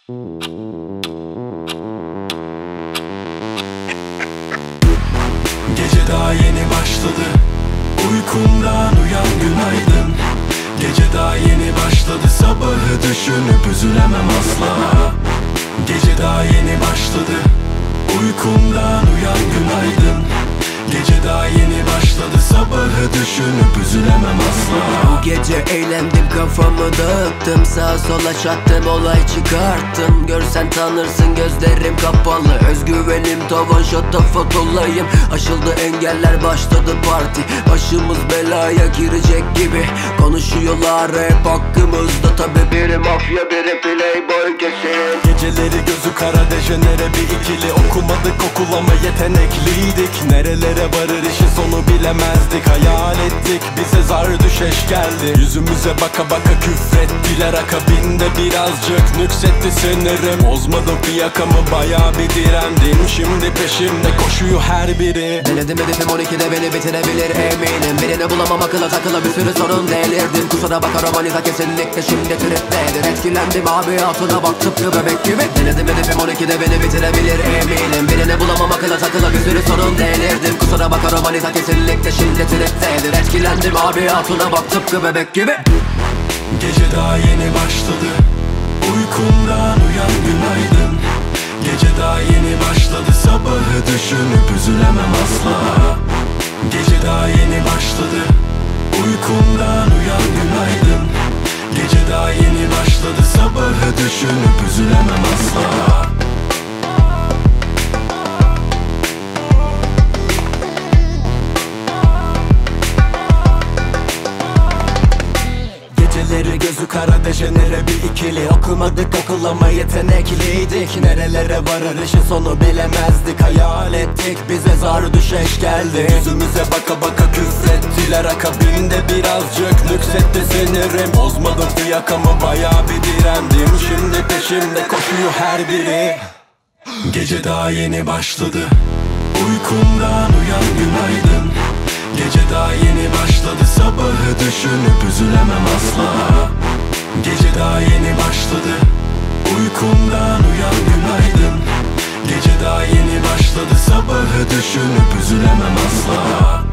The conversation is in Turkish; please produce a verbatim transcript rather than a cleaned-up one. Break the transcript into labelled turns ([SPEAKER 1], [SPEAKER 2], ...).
[SPEAKER 1] Gece daha yeni başladı, uykumdan uyan günaydın. Gece daha yeni başladı, sabahı düşünüp üzülemem asla. Gece daha yeni başladı, uykumdan uyan günaydın. Gece daha yeni başladı, sabahı düşünüp üzülemem asla.
[SPEAKER 2] Bu gece eğlendim, kafamı dağıttım, sağa sola çattım, olay çıkarttım. Görsen tanırsın, gözlerim kapalı, özgüvenim tavan, şatafat olayım. Aşıldı engeller, başladı parti, başımız belaya girecek gibi. Konuşuyorlar hep hakkımızda, tabi biri mafya biri playboy kesin.
[SPEAKER 1] Geceleri gözü kara, dejenere bir ikili, okumadık okul ama yetenekliydik. Nerelere varır işin sonu bilemezdik, hayal ettik bize zar düşeş geldi. Yüzümüze baka baka küfrettiler, akabinde birazcık nüksetti sinirim. Bozmadım fiyakamı, bayağı bir direndim, şimdi peşimde koşuyor her biri.
[SPEAKER 2] Denedim hedefim on ikide beni bitirebilir eminim. Birini bulamam, akıla takıla bir sürü sorun delirdim. Kusura bakar romanita kesinlikle şimdi triptedir. Etkilendim abi, hatuna bak tıpkı bebek gibi. Denedim hedefim on ikide beni bitirebilir eminim. Birini bulamam, akıla takıla bir sürü sorun delirdim. Kusura bakar romanita kesinlikle şimdi triptedir. Etkilendim abi, hatuna bak tıpkı bebek gibi.
[SPEAKER 1] Gece daha yeni başladı, uykumdan uyan günaydın. Gece daha yeni başladı, sabahı düşünüp üzülemem asla. Gece daha yeni başladı, uykumdan uyan günaydın. Gece daha yeni başladı, sabahı düşünüp üzülemem asla. Geceleri gözü kara, dejenere bir ikili, okumadık okul ama yetenekliydik. Nerelere varır işin sonu bilemezdik, hayal ettik bize zar düşeş geldi. Yüzümüze baka baka küfrettiler, akabinde birazcık nüksetti sinirim. Bozmadım fiyakamı, bayağı bir direndim, şimdi peşimde koşuyor her biri. Gece daha yeni başladı, uykumdan uyan günaydın. Gece daha yeni başladı, sabahı düşünüp üzülemem asla. Gece daha yeni başladı, uykumdan uyan günaydın. Gece daha yeni başladı, sabahı düşünüp üzülemem asla.